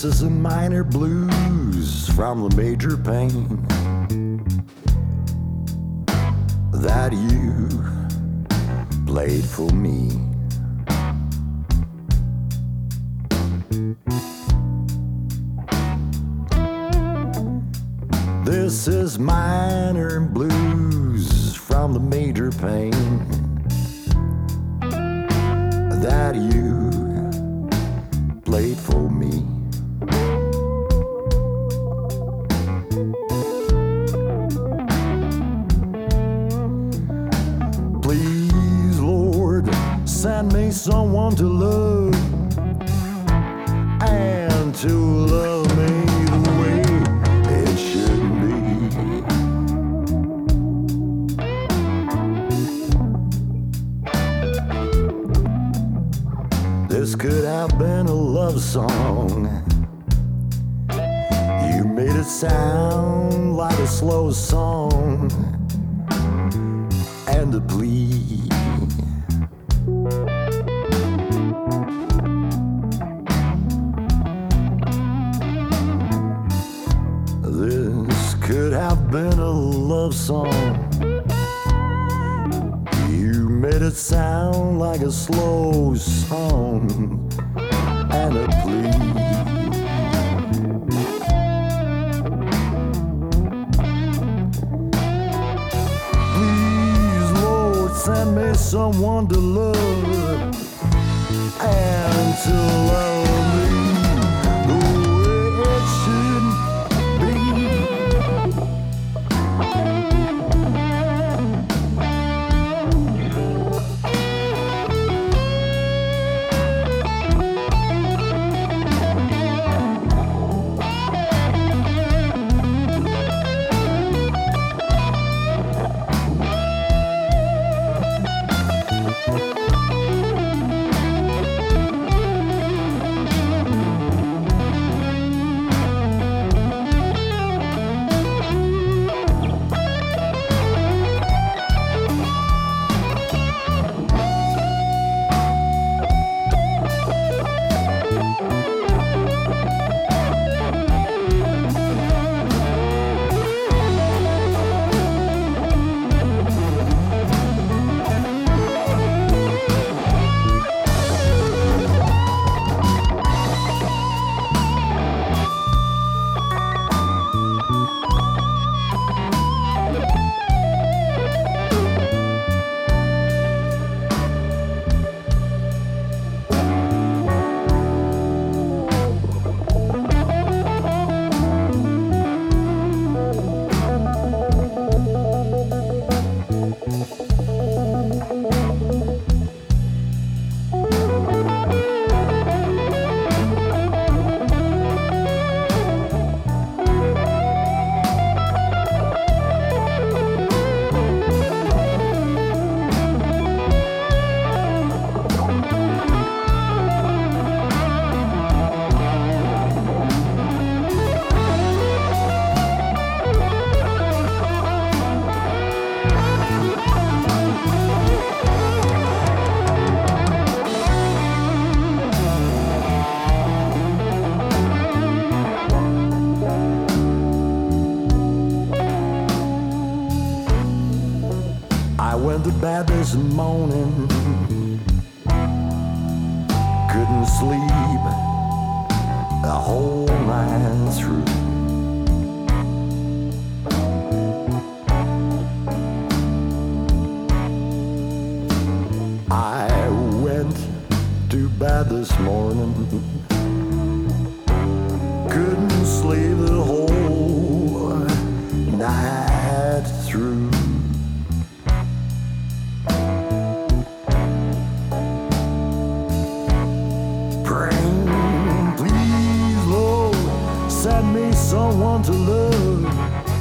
This is a minor blues from the major pain that you played for me. This is minor blues from the major pain that you played for me. Please, Lord, send me someone to love and to love me the way it should be. This could have been a love song. You made it sound like a slow song and a plea. This could have been a love song. You made it sound like a slow song and a plea. Please, Lord, send me someone to love and to love me the way it should be. I went to bed this morning, couldn't sleep the whole night through. I went to bed this morning, couldn't sleep the whole night through. Praying, please, Lord, send me someone to love